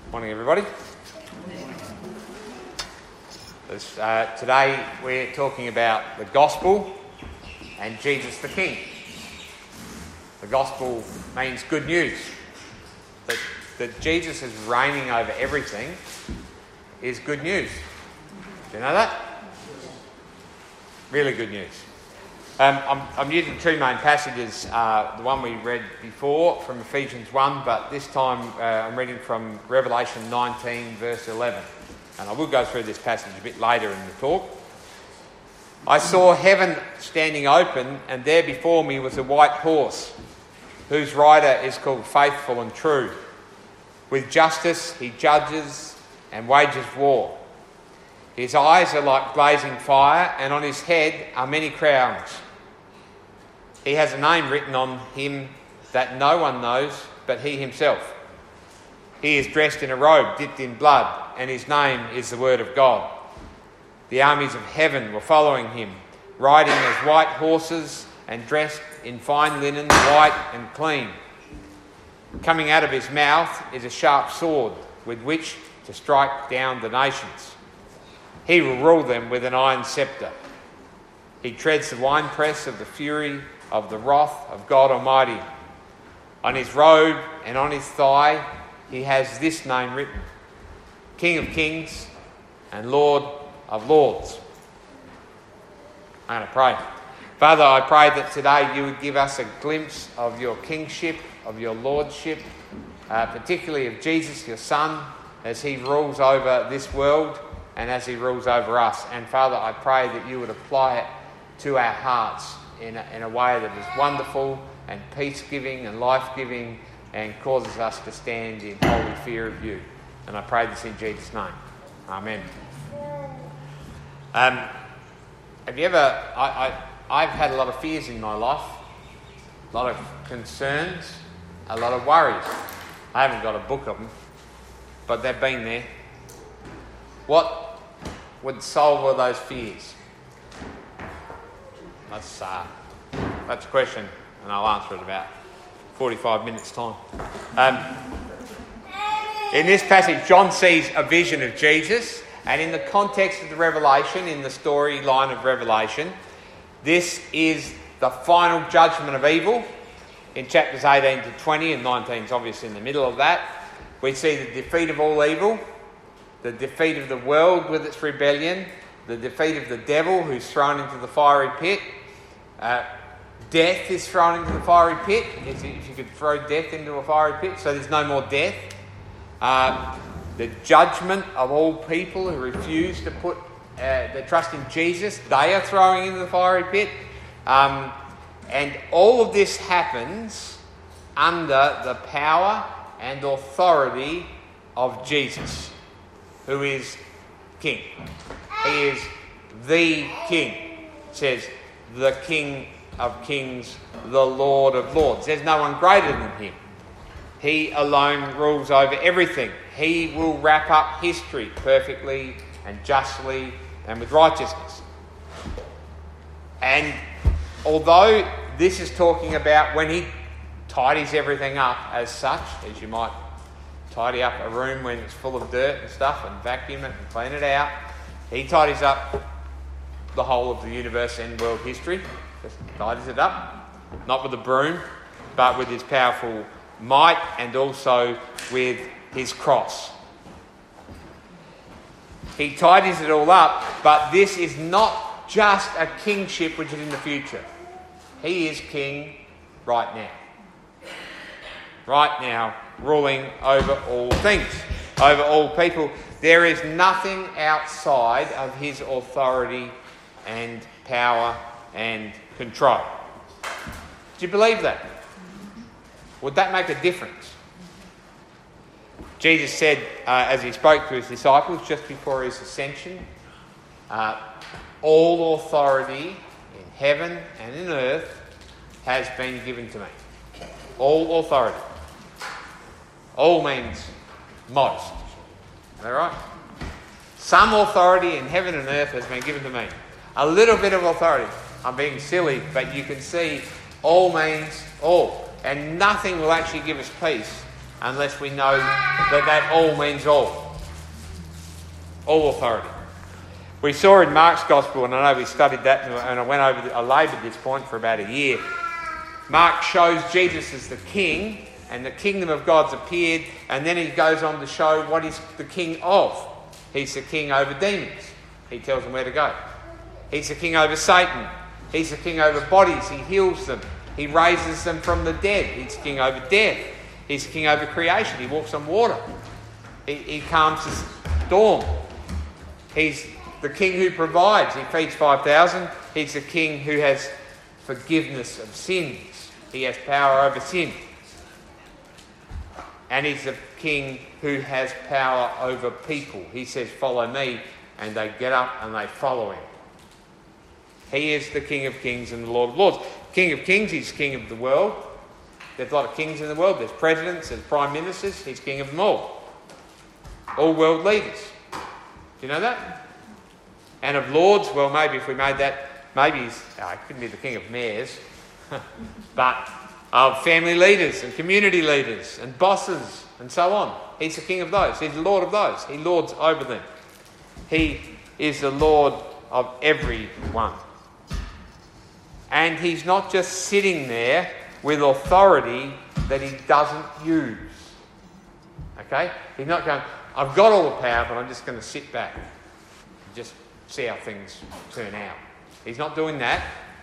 Morning, everybody. Today we're talking about the gospel and Jesus the King. The gospel means good news. That Jesus is reigning over everything is good news. Do you know that? Really good news. I'm using two main passages, the one we read before from Ephesians 1, but this time I'm reading from Revelation 19 verse 11. And I will go through this passage a bit later in the talk. I saw heaven standing open, and there before me was a white horse, whose rider is called Faithful and True. With justice he judges and wages war. His eyes are like blazing fire, and on his head are many crowns. He has a name written on him that no one knows but he himself. He is dressed in a robe dipped in blood, and his name is the Word of God. The armies of heaven were following him, riding as white horses and dressed in fine linen, white and clean. Coming out of his mouth is a sharp sword with which to strike down the nations. He will rule them with an iron sceptre. He treads the winepress of the fury of the wrath of God Almighty. On his robe and on his thigh he has this name written: King of Kings and Lord of Lords. I'm going to pray. Father, I pray that today you would give us a glimpse of your kingship, of your lordship, particularly of Jesus, your Son, as he rules over this world and as he rules over us. And Father, I pray that you would apply it to our hearts in a way that is wonderful and peace-giving and life-giving and causes us to stand in holy fear of you. And I pray this in Jesus' name. Amen. Have you ever... I've had a lot of fears in my life, a lot of concerns, a lot of worries. I haven't got a book of them, but they've been there. What would solve all those fears? That's a question, and I'll answer it in about 45 minutes' time. In this passage, John sees a vision of Jesus, and in the context of the Revelation, in the storyline of Revelation, this is the final judgment of evil. In chapters 18 to 20, and 19 is obviously in the middle of that, we see the defeat of all evil, the defeat of the world with its rebellion, the defeat of the devil who's thrown into the fiery pit. Death is thrown into the fiery pit, if you could throw death into a fiery pit, so there's no more death. The judgment of all people who refuse to put their trust in Jesus, they are throwing into the fiery pit. And all of this happens under the power and authority of Jesus, who is King. He is the King. It says, the King of Kings, the Lord of Lords. There's no one greater than him. He alone rules over everything. He will wrap up history perfectly and justly and with righteousness. And although this is talking about when he tidies everything up as such, as you might tidy up a room when it's full of dirt and stuff and vacuum it and clean it out, he tidies up the whole of the universe and world history. Just tidies it up, not with a broom, but with his powerful might and also with his cross. He tidies it all up, but this is not just a kingship which is in the future. He is king right now. Right now, ruling over all things, over all people. There is nothing outside of his authority and power and control. Do you believe that? Would that make a difference? Jesus said, as he spoke to his disciples just before his ascension, all authority in heaven and in earth has been given to me. All authority. All means most. Is that right? Some authority in heaven and earth has been given to me. A little bit of authority. I'm being silly, but you can see all means all. And nothing will actually give us peace unless we know that all means all. All authority. We saw in Mark's Gospel, and I know we studied that, and I laboured this point for about a year. Mark shows Jesus as the king, and the kingdom of God's appeared, and then he goes on to show what he's the king of. He's the king over demons. He tells them where to go. He's the king over Satan. He's the king over bodies. He heals them. He raises them from the dead. He's the king over death. He's the king over creation. He walks on water. He calms the storm. He's the king who provides. He feeds 5,000. He's the king who has forgiveness of sins. He has power over sin. And he's the king who has power over people. He says, "Follow me," and they get up and they follow him. He is the King of Kings and the Lord of Lords. King of Kings, he's king of the world. There's a lot of kings in the world. There's presidents, there's prime ministers. He's king of them all. All world leaders. Do you know that? And of lords, well, maybe if we made that, maybe he couldn't be the king of mayors. But of family leaders and community leaders and bosses and so on. He's the king of those. He's the Lord of those. He lords over them. He is the Lord of everyone. And he's not just sitting there with authority that he doesn't use. Okay? He's not going, "I've got all the power, but I'm just going to sit back and just see how things turn out." He's not doing that.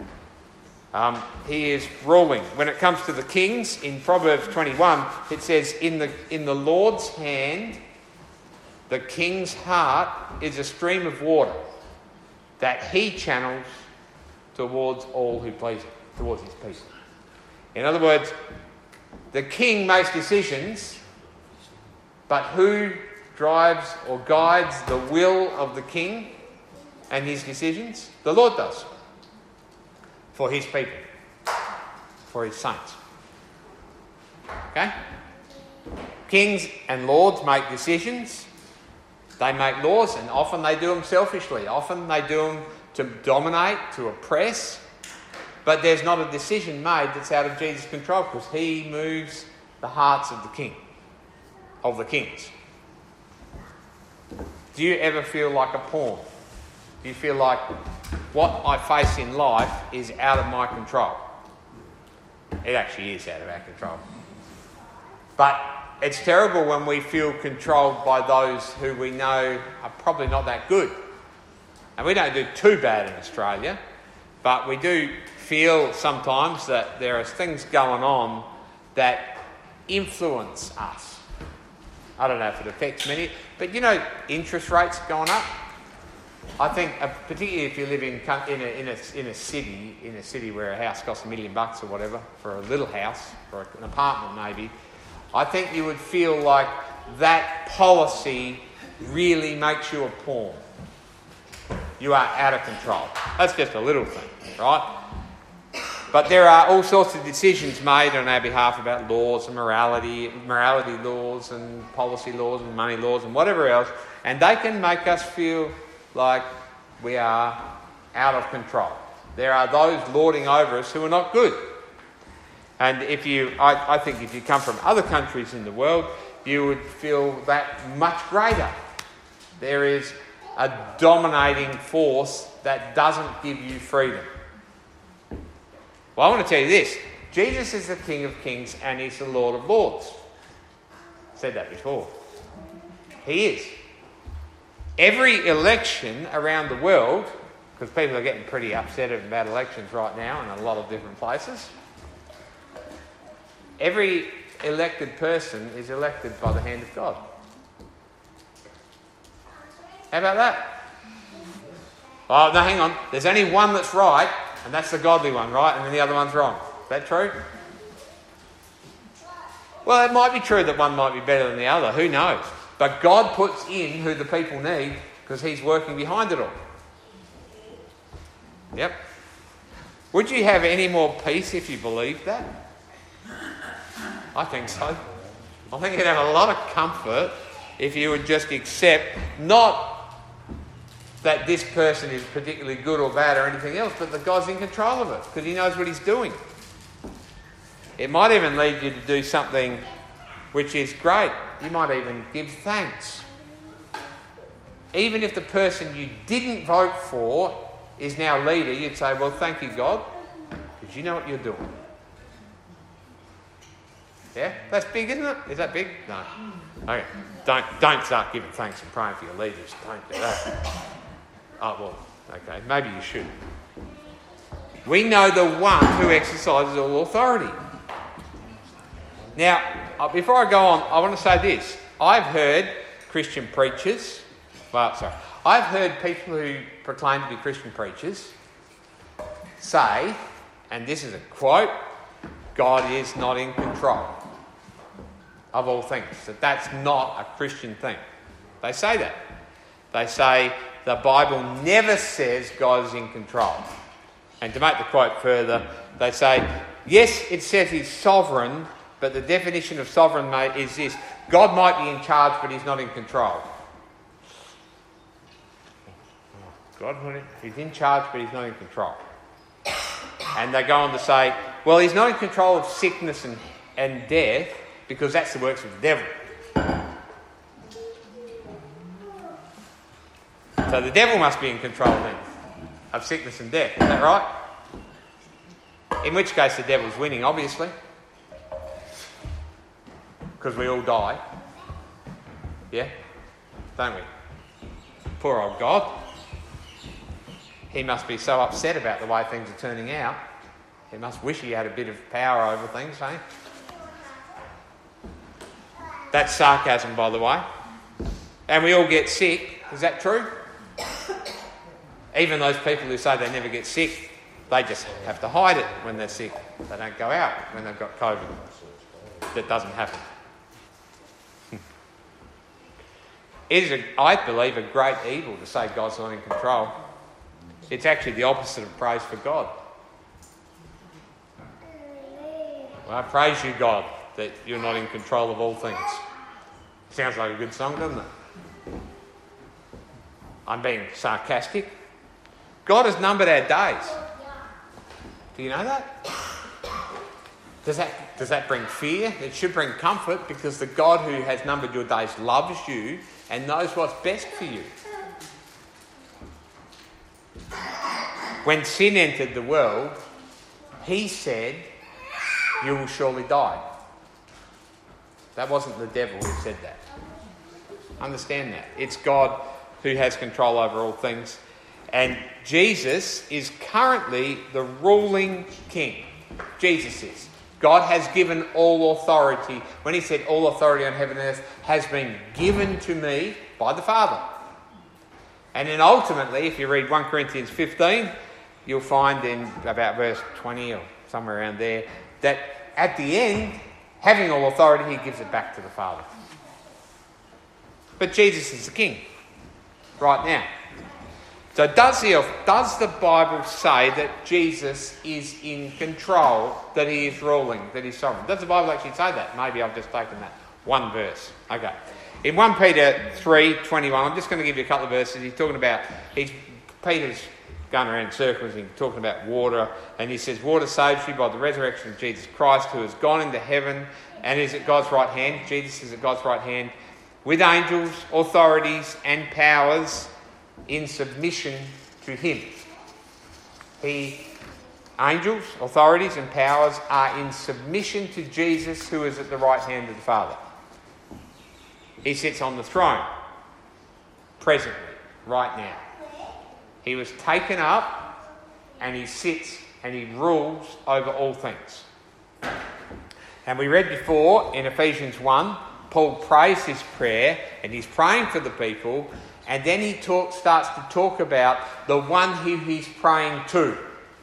He is ruling. When it comes to the kings, in Proverbs 21, it says, in the Lord's hand, the king's heart is a stream of water that he channels towards all who please him, towards his people. In other words, the king makes decisions, but who drives or guides the will of the king and his decisions? The Lord does. For his people. For his saints. Okay? Kings and lords make decisions. They make laws, and often they do them selfishly. Often they do them to dominate, to oppress. But there's not a decision made that's out of Jesus' control, because he moves the hearts of the king, of the kings. Do you ever feel like a pawn? Do you feel like what I face in life is out of my control? It actually is out of our control. But it's terrible when we feel controlled by those who we know are probably not that good. And we don't do too bad in Australia, but we do feel sometimes that there are things going on that influence us. I don't know if it affects many, but you know, interest rates going up. I think, particularly if you live in a city where a house costs $1 million or whatever, for a little house, for an apartment maybe, I think you would feel like that policy really makes you a pawn. You are out of control. That's just a little thing, right? But there are all sorts of decisions made on our behalf about laws and morality laws and policy laws and money laws and whatever else, and they can make us feel like we are out of control. There are those lording over us who are not good. And I think if you come from other countries in the world, you would feel that much greater. There is a dominating force that doesn't give you freedom. Well, I want to tell you this. Jesus is the King of Kings and he's the Lord of Lords. I said that before. He is. Every election around the world, because people are getting pretty upset about elections right now in a lot of different places, every elected person is elected by the hand of God. How about that? Oh, no, hang on. There's only one that's right, and that's the godly one, right? And then the other one's wrong. Is that true? Well, it might be true that one might be better than the other. Who knows? But God puts in who the people need because he's working behind it all. Yep. Would you have any more peace if you believed that? I think so. I think you'd have a lot of comfort if you would just accept not that this person is particularly good or bad or anything else, but that God's in control of it because he knows what he's doing. It might even lead you to do something which is great. You might even give thanks. Even if the person you didn't vote for is now leader, you'd say, well, thank you, God, because you know what you're doing. Yeah? That's big, isn't it? Is that big? No. Okay. Don't start giving thanks and praying for your leaders. Don't do that. Oh, well, okay. Maybe you should. We know the one who exercises all authority. Now, before I go on, I want to say this. I've heard Christian preachers, I've heard people who proclaim to be Christian preachers say, and this is a quote, God is not in control of all things. That's not a Christian thing. They say that. They say the Bible never says God is in control. And to make the quote further, they say, yes, it says he's sovereign, but the definition of sovereign, mate, is this. God might be in charge, but he's not in control. He's in charge, but he's not in control. And they go on to say, well, he's not in control of sickness and death because that's the works of the devil. So the devil must be in control then of sickness and death. Is that right? In which case the devil's winning, obviously. Because we all die. Yeah? Don't we? Poor old God. He must be so upset about the way things are turning out. He must wish he had a bit of power over things, eh? That's sarcasm, by the way. And we all get sick. Is that true? Even those people who say they never get sick, they just have to hide it when they're sick. They don't go out when they've got COVID. That doesn't happen. It is, I believe, a great evil to say God's not in control. It's actually the opposite of praise for God. Well, I praise you, God, that you're not in control of all things. Sounds like a good song, doesn't it? I'm being sarcastic. God has numbered our days. Do you know that? Does that bring fear? It should bring comfort, because the God who has numbered your days loves you and knows what's best for you. When sin entered the world, he said, you will surely die. That wasn't the devil who said that. Understand that. It's God who has control over all things. And Jesus is currently the ruling king. Jesus is. God has given all authority. When he said all authority on heaven and earth has been given to me by the Father. And then ultimately, if you read 1 Corinthians 15, you'll find in about verse 20 or somewhere around there, that at the end, having all authority, he gives it back to the Father. But Jesus is the king right now. So does the Bible say that Jesus is in control, that he is ruling, that he's sovereign? Does the Bible actually say that? Maybe I've just taken that one verse. Okay. In 1 Peter 3:21, I'm just going to give you a couple of verses. Peter's going around in circles and talking about water, and he says, water saves you by the resurrection of Jesus Christ, who has gone into heaven and is at God's right hand. Jesus is at God's right hand, with angels, authorities and powers in submission to him. Angels, authorities and powers are in submission to Jesus, who is at the right hand of the Father. He sits on the throne, presently, right now. He was taken up and he sits and he rules over all things. And we read before in Ephesians 1, Paul prays his prayer and he's praying for the people, and then he starts to talk about the one who he's praying to.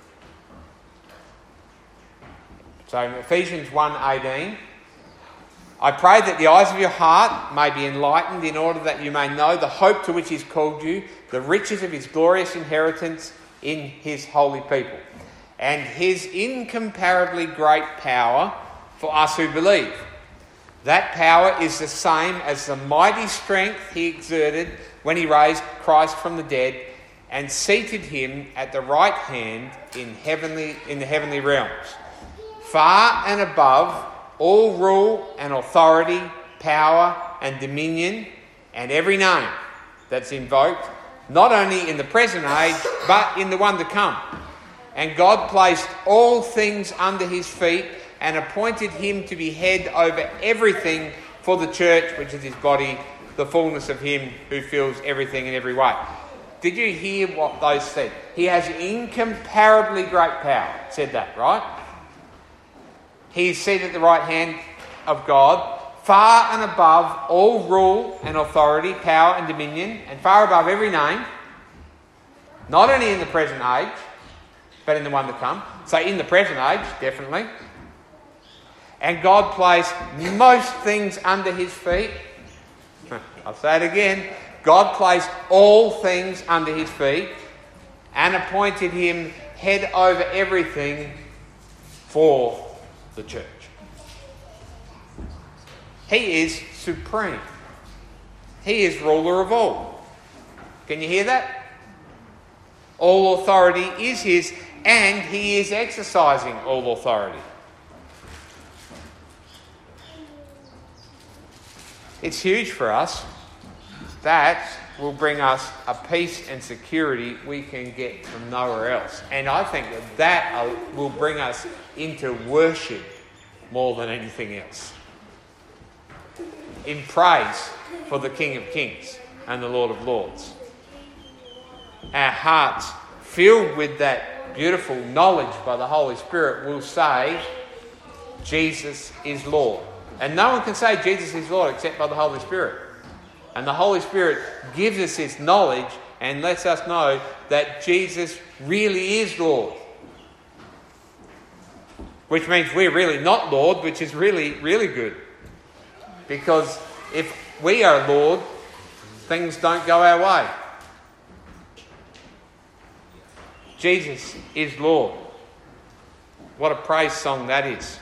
So in Ephesians 1:18, I pray that the eyes of your heart may be enlightened, in order that you may know the hope to which he's called you, the riches of his glorious inheritance in his holy people, and his incomparably great power for us who believe. That power is the same as the mighty strength he exerted when he raised Christ from the dead and seated him at the right hand in the heavenly realms, far and above all rule and authority, power and dominion, and every name that's invoked, not only in the present age, but in the one to come. And God placed all things under his feet and appointed him to be head over everything for the church, which is his body, the fullness of him who fills everything in every way. Did you hear what those said? He has incomparably great power. It said that, right? He is seated at the right hand of God, far and above all rule and authority, power and dominion, and far above every name, not only in the present age, but in the one to come. So in the present age, definitely. And God placed most things under his feet. I'll say it again. God placed all things under his feet and appointed him head over everything for the church. He is supreme. He is ruler of all. Can you hear that? All authority is his, and he is exercising all authority. It's huge for us. That will bring us a peace and security we can get from nowhere else. And I think that will bring us into worship more than anything else. In praise for the King of Kings and the Lord of Lords. Our hearts, filled with that beautiful knowledge by the Holy Spirit, will say, Jesus is Lord. And no one can say Jesus is Lord except by the Holy Spirit. And the Holy Spirit gives us this knowledge and lets us know that Jesus really is Lord. Which means we're really not Lord, which is really, really good. Because if we are Lord, things don't go our way. Jesus is Lord. What a praise song that is.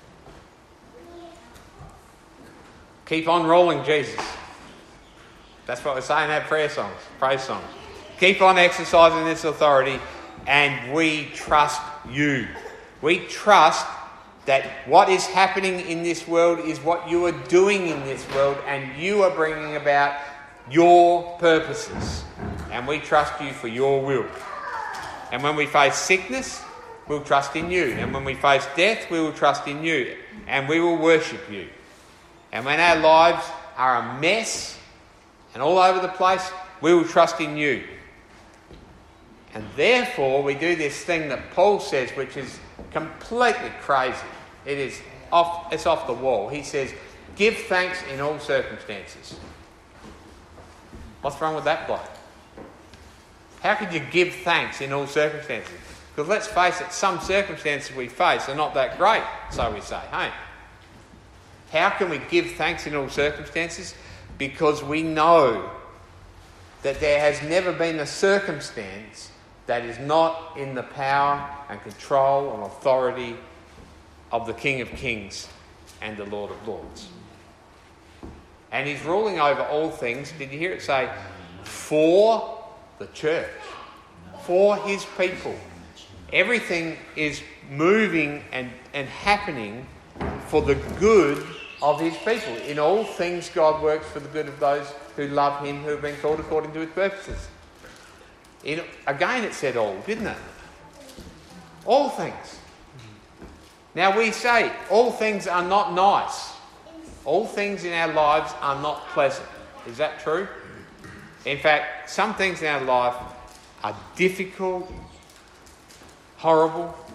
Keep on rolling, Jesus. That's what we're saying in our prayer songs, praise songs. Keep on exercising this authority, and we trust you. We trust that what is happening in this world is what you are doing in this world, and you are bringing about your purposes. And we trust you for your will. And when we face sickness, we'll trust in you. And when we face death, we will trust in you. And we will worship you. And when our lives are a mess and all over the place, we will trust in you. And therefore, we do this thing that Paul says, which is completely crazy. It's off the wall. He says, give thanks in all circumstances. What's wrong with that bloke? How could you give thanks in all circumstances? Because let's face it, some circumstances we face are not that great, so we say, hey. How can we give thanks in all circumstances? Because we know that there has never been a circumstance that is not in the power and control and authority of the King of Kings and the Lord of Lords. And he's ruling over all things. Did you hear it say, for the church, for his people? Everything is moving and happening for the good of his people. In all things, God works for the good of those who love him, who have been called according to his purposes. Again, it said all, didn't it? All things. Now we say all things are not nice. All things in our lives are not pleasant. Is that true? In fact, some things in our life are difficult, horrible,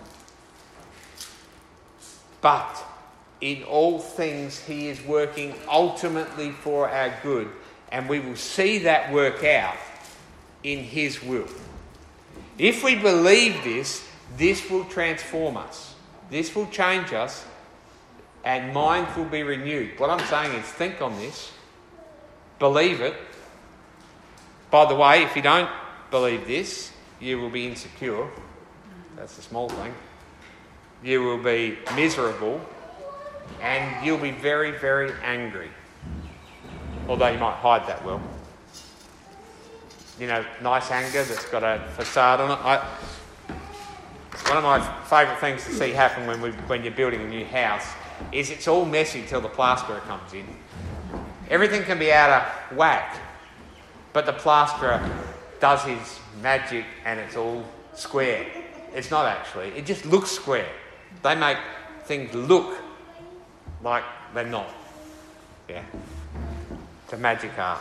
but in all things he is working ultimately for our good, and we will see that work out in his will. If we believe this, this will transform us. This will change us, and minds will be renewed. What I'm saying is, think on this, believe it. By the way, if you don't believe this, you will be insecure. That's a small thing. You will be miserable, and you'll be very, very angry. Although you might hide that well. You know, nice anger that's got a facade on it. One of my favourite things to see happen when you're building a new house is it's all messy till the plasterer comes in. Everything can be out of whack, but the plasterer does his magic and it's all square. It's not actually. It just looks square. They make things look like they're not. Yeah. It's a magic art.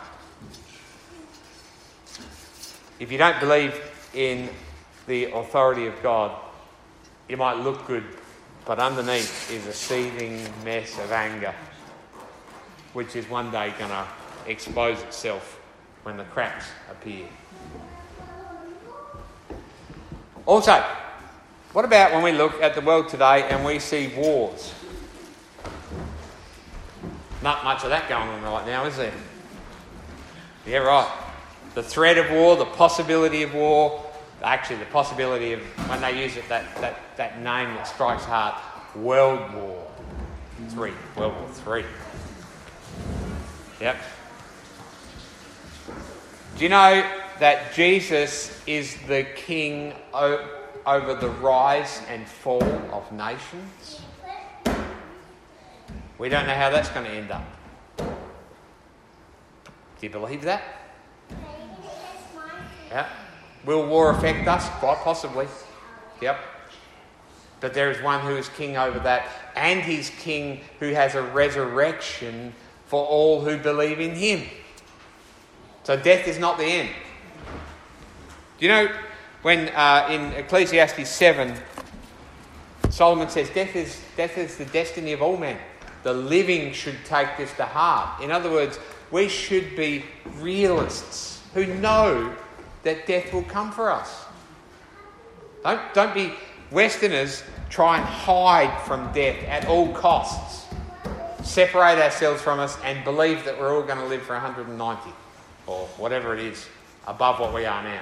If you don't believe in the authority of God, it might look good, but underneath is a seething mess of anger, which is one day going to expose itself when the cracks appear. Also, what about when we look at the world today and we see wars? Not much of that going on right now, is there? Yeah, right. The threat of war, the possibility of war, actually the possibility of, when they use it, that name that strikes heart, World War III. World War III. Yep. Do you know that Jesus is the king over the rise and fall of nations? We don't know how that's going to end up. Do you believe that? Yeah. Will war affect us? Quite possibly. Yep. But there is one who is king over that, and he's king who has a resurrection for all who believe in him. So death is not the end. Do you know when in Ecclesiastes 7, Solomon says death is the destiny of all men. The living should take this to heart. In other words, we should be realists who know that death will come for us. Don't be Westerners try and hide from death at all costs. Separate ourselves from us and believe that we're all going to live for 190 or whatever it is above what we are now.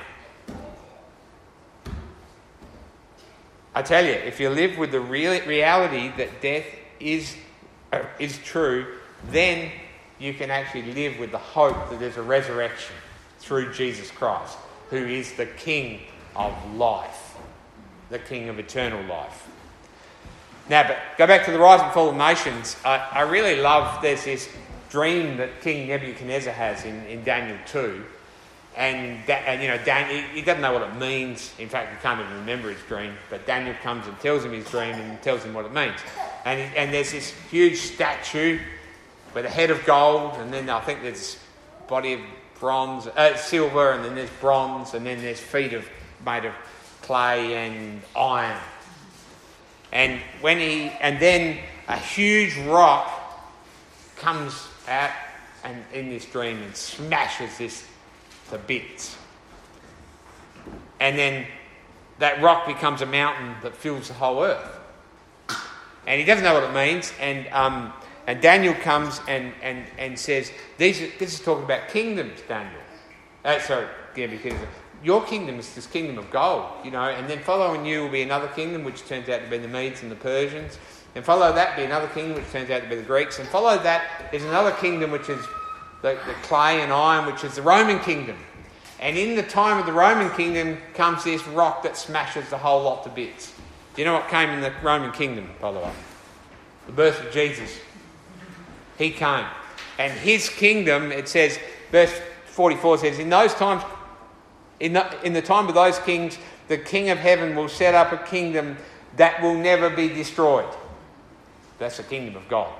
I tell you, if you live with the reality that death is true, then you can actually live with the hope that there's a resurrection through Jesus Christ, who is the King of life, the King of eternal life. Now, but go back to the rise and fall of nations. I really love, there's this dream that King Nebuchadnezzar has in Daniel 2. And he doesn't know what it means. In fact, he can't even remember his dream. But Daniel comes and tells him his dream and tells him what it means. And there's this huge statue with a head of gold, and then I think there's a body of bronze, silver, and then there's bronze, and then there's feet made of clay and iron. And then a huge rock comes out and in this dream and smashes this to bits. And then that rock becomes a mountain that fills the whole earth. And he doesn't know what it means. And Daniel comes and says, this is talking about kingdoms, Daniel. Because your kingdom is this kingdom of gold, and then following you will be another kingdom which turns out to be the Medes and the Persians. And follow that be another kingdom which turns out to be the Greeks. And follow that is another kingdom which is the clay and iron, which is the Roman kingdom. And in the time of the Roman kingdom comes this rock that smashes the whole lot to bits. Do you know what came in the Roman kingdom, by the way? The birth of Jesus. He came. And his kingdom, it says, verse 44 says, in those times, in the time of those kings, the King of heaven will set up a kingdom that will never be destroyed. That's the kingdom of God.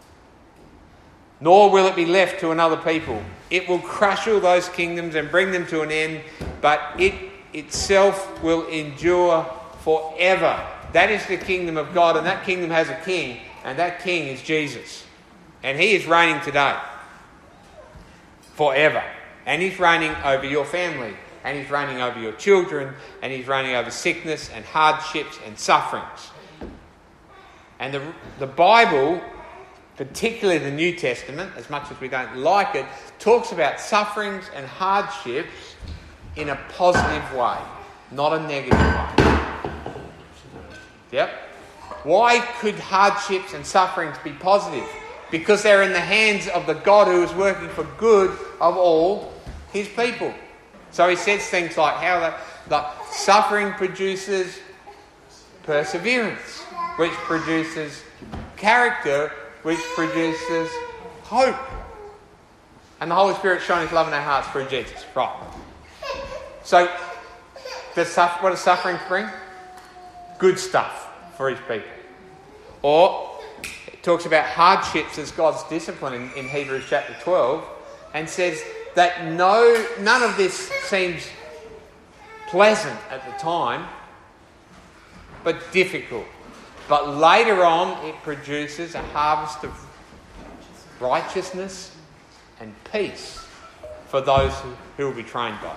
Nor will it be left to another people. It will crush all those kingdoms and bring them to an end, but it itself will endure forever. That is the kingdom of God, and that kingdom has a king, and that king is Jesus. And he is reigning today. Forever. And he's reigning over your family, and he's reigning over your children, and he's reigning over sickness and hardships and sufferings. And the Bible, particularly the New Testament, as much as we don't like it, talks about sufferings and hardships in a positive way, not a negative way. Yep. Why could hardships and sufferings be positive? Because they're in the hands of the God who is working for good of all his people. So he says things like how the suffering produces perseverance, which produces character which produces hope. And the Holy Spirit shines love in our hearts through Jesus. Right. So, what does suffering bring? Good stuff for his people. Or, it talks about hardships as God's discipline in Hebrews chapter 12, and says that none of this seems pleasant at the time, but difficult. But later on, it produces a harvest of righteousness and peace for those who will be trained by it.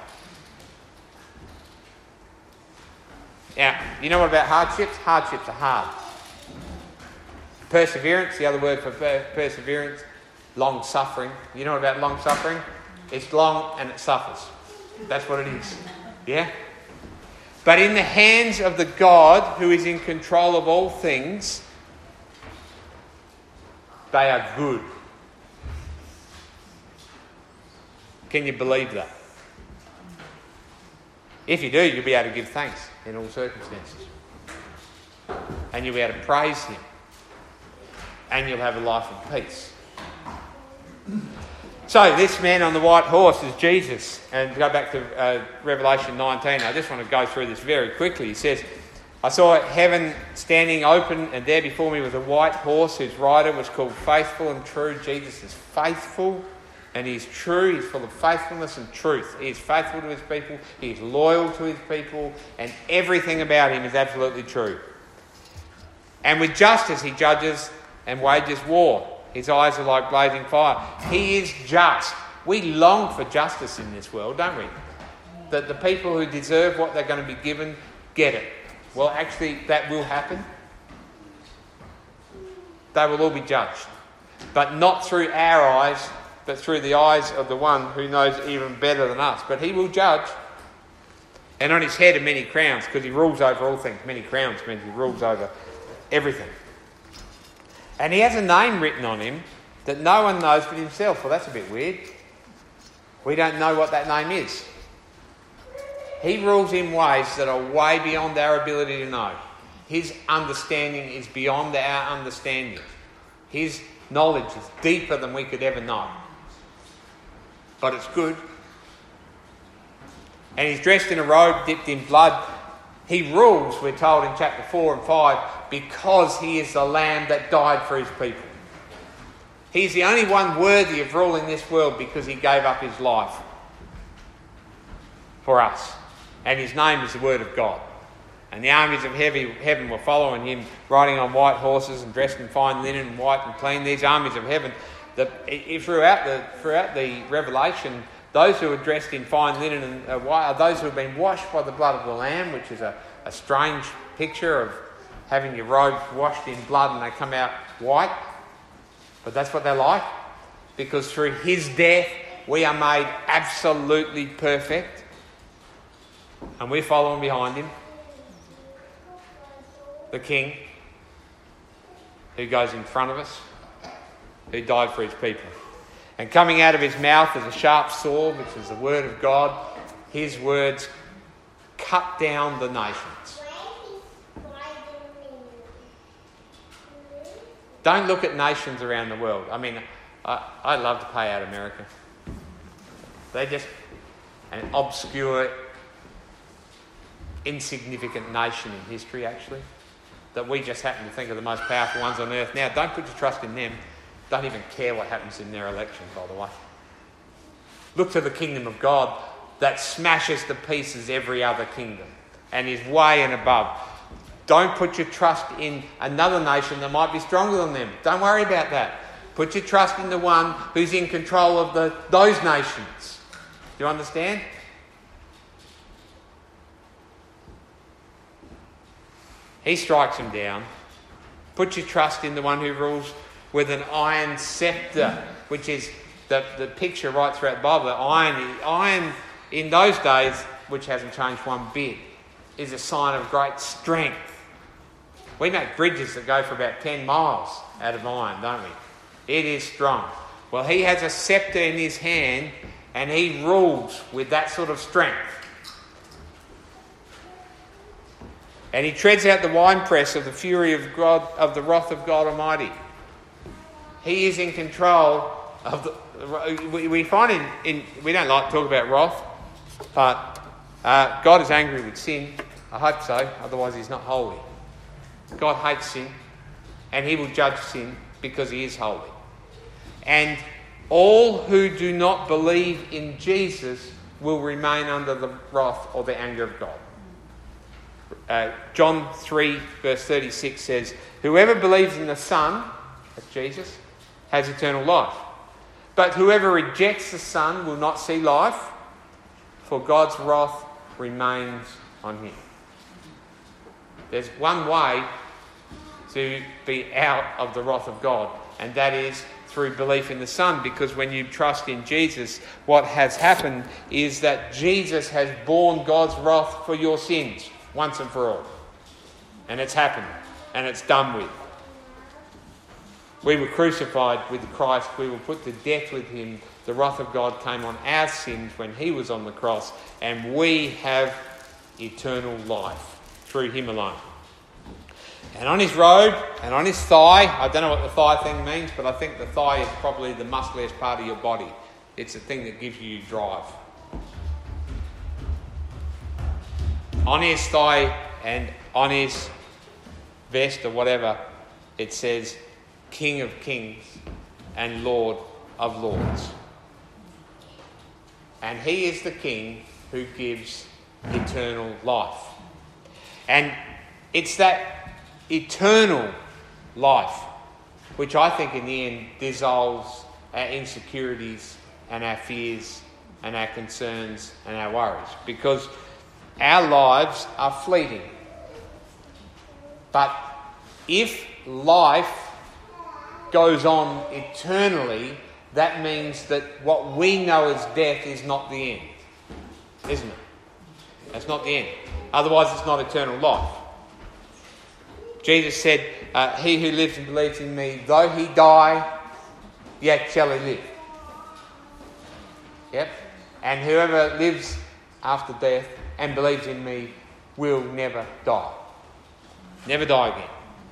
Now, you know what about hardships? Hardships are hard. Perseverance, the other word for perseverance, long suffering. You know what about long suffering? It's long and it suffers. That's what it is. Yeah? But in the hands of the God who is in control of all things, they are good. Can you believe that? If you do, you'll be able to give thanks in all circumstances. And you'll be able to praise him. And you'll have a life of peace. So this man on the white horse is Jesus. And to go back to Revelation 19, I just want to go through this very quickly. He says, I saw heaven standing open, and there before me was a white horse whose rider was called Faithful and True. Jesus is faithful and he's true. He's full of faithfulness and truth. He is faithful to his people. He is loyal to his people. And everything about him is absolutely true. And with justice he judges and wages war. His eyes are like blazing fire. He is just. We long for justice in this world, don't we? That the people who deserve what they're going to be given get it. Well, actually, that will happen. They will all be judged. But not through our eyes, but through the eyes of the one who knows even better than us. But he will judge. And on his head are many crowns, because he rules over all things. Many crowns means he rules over everything. And he has a name written on him that no one knows but himself. Well, that's a bit weird. We don't know what that name is. He rules in ways that are way beyond our ability to know. His understanding is beyond our understanding. His knowledge is deeper than we could ever know. But it's good. And he's dressed in a robe dipped in blood. He rules, we're told in chapter 4 and 5, because he is the Lamb that died for his people. He's the only one worthy of ruling this world because he gave up his life for us. And his name is the Word of God. And the armies of heaven were following him, riding on white horses and dressed in fine linen and white and clean. These armies of heaven, throughout the Revelation, those who are dressed in fine linen and white are those who have been washed by the blood of the Lamb, which is a strange picture of having your robes washed in blood and they come out white. But that's what they're like. Because through his death, we are made absolutely perfect. And we're following behind him. The King, who goes in front of us, who died for his people. And coming out of his mouth is a sharp sword, which is the word of God. His words cut down the nations. Don't look at nations around the world. I mean, I love to pay out America. They're just an obscure, insignificant nation in history, actually, that we just happen to think are the most powerful ones on earth. Now, don't put your trust in them. Don't even care what happens in their elections, by the way. Look to the kingdom of God that smashes to pieces every other kingdom and is way and above. Don't put your trust in another nation that might be stronger than them. Don't worry about that. Put your trust in the one who's in control of those nations. Do you understand? He strikes them down. Put your trust in the one who rules with an iron sceptre, which is the picture right throughout the Bible. Iron in those days, which hasn't changed one bit, is a sign of great strength. We make bridges that go for about 10 miles out of iron, don't we? It is strong. Well, he has a sceptre in his hand and he rules with that sort of strength. And he treads out the winepress of the fury of God, of the wrath of God Almighty. He is in control of the... We find we don't like to talk about wrath, but God is angry with sin. I hope so, otherwise he's not holy. God hates sin, and he will judge sin because he is holy. And all who do not believe in Jesus will remain under the wrath or the anger of God. John 3 verse 36 says, "Whoever believes in the Son," that's Jesus, "has eternal life. But whoever rejects the Son will not see life, for God's wrath remains on him." There's one way to be out of the wrath of God, and that is through belief in the Son, because when you trust in Jesus, what has happened is that Jesus has borne God's wrath for your sins once and for all. And it's happened, and it's done with. We were crucified with Christ, we were put to death with him. The wrath of God came on our sins when he was on the cross, and we have eternal life through him alone. And on his robe and on his thigh, I don't know what the thigh thing means, but I think the thigh is probably the muscliest part of your body. It's the thing that gives you drive. On his thigh and on his vest or whatever, it says King of Kings and Lord of Lords. And he is the King who gives eternal life. And it's that eternal life which I think in the end dissolves our insecurities and our fears and our concerns and our worries, because our lives are fleeting. But if life goes on eternally, that means that what we know as death is not the end, isn't it? That's not the end. Otherwise it's not eternal life. Jesus said, "He who lives and believes in me, though he die, yet shall he live." Yep. "And whoever lives after death and believes in me will never die." Never die again.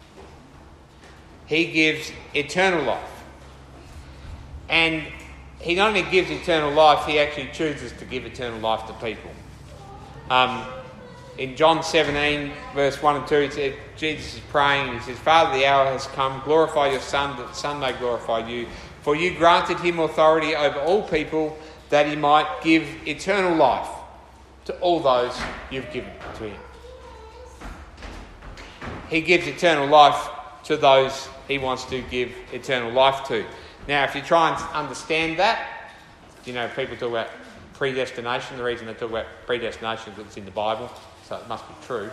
He gives eternal life. And he not only gives eternal life, he actually chooses to give eternal life to people. In John 17, verse 1 and 2, it said, Jesus is praying, he says, "Father, the hour has come, glorify your Son, that the Son may glorify you. For you granted him authority over all people, that he might give eternal life to all those you've given to him." He gives eternal life to those he wants to give eternal life to. Now, if you try and understand that, people talk about predestination. The reason they talk about predestination is because it's in the Bible, so it must be true.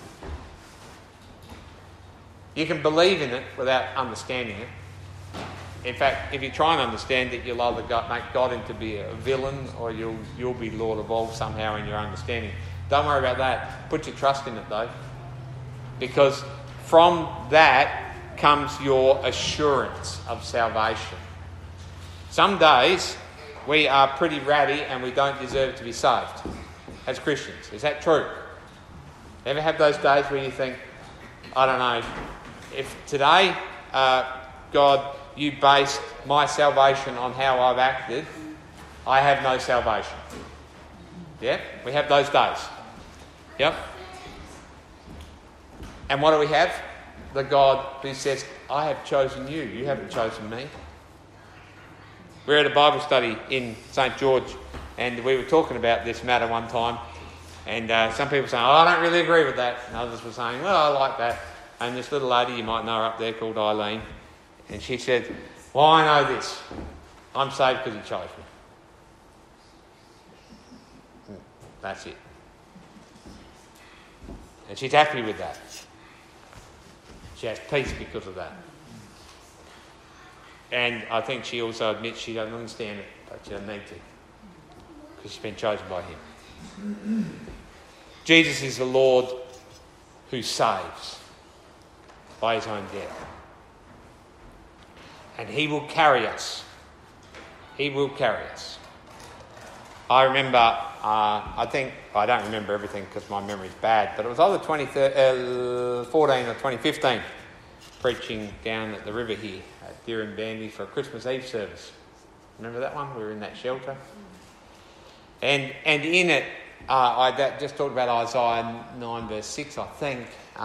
You can believe in it without understanding it. In fact, if you try and understand it, you'll either make God into be a villain, or you'll be Lord of all somehow in your understanding. Don't worry about that. Put your trust in it though, because from that comes your assurance of salvation. Some days we are pretty ratty and we don't deserve to be saved as Christians. Is that true? Ever have those days where you think, I don't know, if today, God, you based my salvation on how I've acted, I have no salvation. Yeah? We have those days. Yep. And what do we have? The God who says, I have chosen you, you haven't chosen me. We were at a Bible study in St. George, and we were talking about this matter one time, and some people were saying, I don't really agree with that, and others were saying, well, I like that. And this little lady, you might know her up there, called Eileen, and she said, well, I know this. I'm saved because he chose me. That's it. And she's happy with that. She has peace because of that. And I think she also admits she doesn't understand it, but she doesn't need to, because she's been chosen by him. Jesus is the Lord who saves by his own death. And he will carry us. He will carry us. I remember, I don't remember everything because my memory's bad, but it was either 2014 or 2015, preaching down at the river here at Dirranbandy for a Christmas Eve service. Remember that one? We were in that shelter. And in it, I just talked about Isaiah 9 verse 6, I think.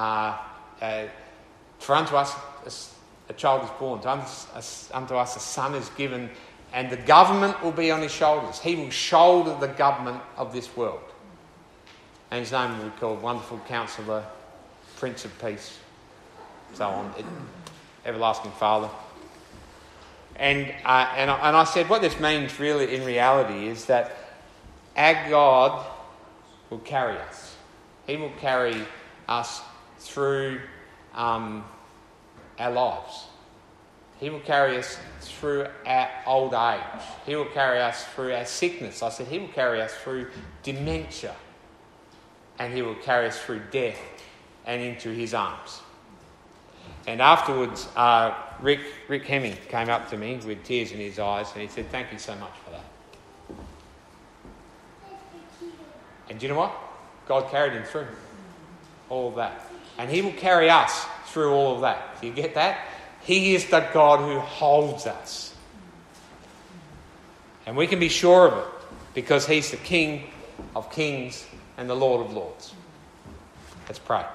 For unto us a child is born, unto us a son is given, and the government will be on his shoulders. He will shoulder the government of this world. And his name will be called Wonderful Counselor, Prince of Peace, so on, Everlasting Father. And I said what this means really in reality is that our God will carry us. He will carry us through our lives. He will carry us through our old age. He will carry us through our sickness. I said he will carry us through dementia. And he will carry us through death and into his arms. And afterwards, Rick Hemming came up to me with tears in his eyes and he said, "Thank you so much for that." And do you know what? God carried him through all of that. And he will carry us through all of that. Do you get that? He is the God who holds us. And we can be sure of it because he's the King of Kings and the Lord of Lords. Let's pray.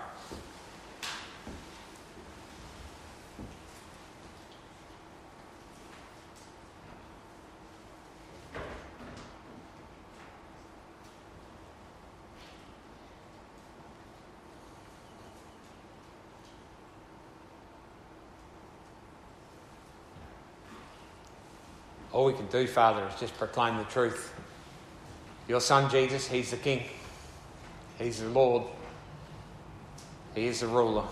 All we can do, Father, is just proclaim the truth. Your Son, Jesus, he's the King. He's the Lord. He is the ruler.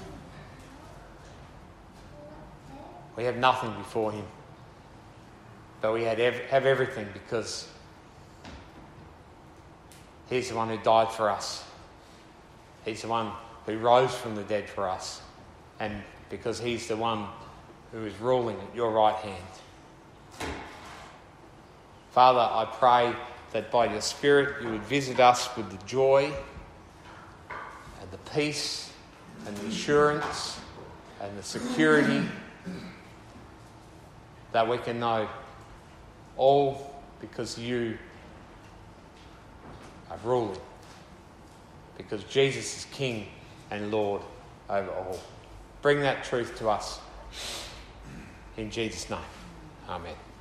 We have nothing before him. But we have everything because he's the one who died for us. He's the one who rose from the dead for us. And because he's the one who is ruling at your right hand. Father, I pray that by your Spirit you would visit us with the joy and the peace and the assurance and the security that we can know all because you are ruling, because Jesus is King and Lord over all. Bring that truth to us in Jesus' name. Amen.